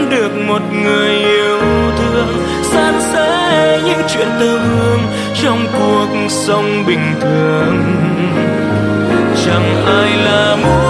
được một người yêu thương, san sẻ những chuyện tơ vương trong cuộc sống bình thường. Chẳng ai là muốn